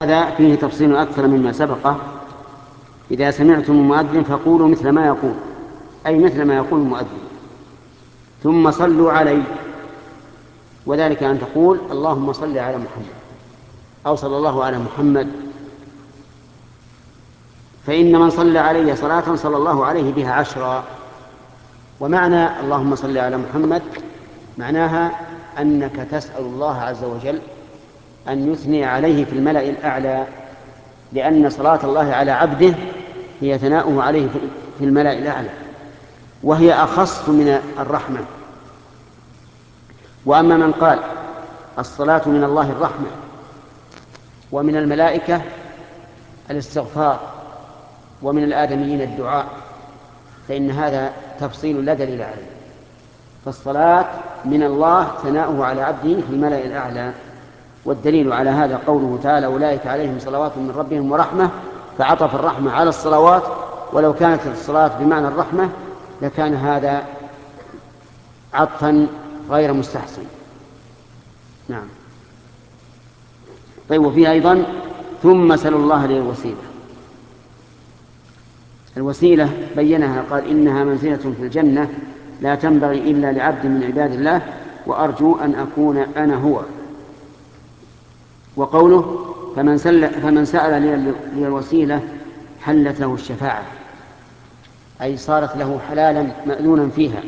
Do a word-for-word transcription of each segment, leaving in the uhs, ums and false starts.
هذا فيه تفصيل أكثر مما سبقه. إذا سمعتم المؤذن فقولوا مثل ما يقول، أي مثل ما يقول المؤذن، ثم صلوا علي، وذلك أن تقول اللهم صل على محمد أو صلى الله على محمد، فإن من صلى علي صلاة صلى الله عليه بها عشرا. ومعنى اللهم صل على محمد معناها أنك تسأل الله عز وجل أن يثني عليه في الملأ الأعلى، لأن صلاة الله على عبده هي ثناؤه عليه في الملأ الأعلى، وهي أخص من الرحمة. وأما من قال الصلاة من الله الرحمة ومن الملائكة الاستغفار ومن الآدميين الدعاء، فإن هذا تفصيل لا دليل عليه. فالصلاة من الله ثناؤه على عبده في الملأ الأعلى، والدليل على هذا قوله تعالى أولئك عليهم صلوات من ربهم ورحمة، فعطف الرحمة على الصلوات، ولو كانت الصلاة بمعنى الرحمة لكان هذا عطفا غير مستحسن. نعم. طيب، وفيه أيضا ثم سلوا الله لي الوسيلة. الوسيلة بينها قال إنها منزلة في الجنة لا تنبغي إلا لعبد من عباد الله، وأرجو أن أكون أنا هو. وقوله فمن, فمن سأل لي الوسيلة حلت له الشفاعة، أي صارت له حلالا مأذونا فيها.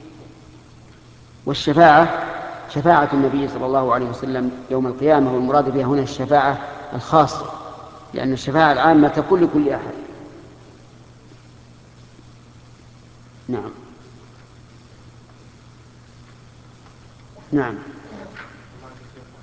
والشفاعة شفاعة النبي صلى الله عليه وسلم يوم القيامة، والمراد بها هنا الشفاعة الخاصة، لأن الشفاعة العامة تكون لكل أحد. نعم. نعم.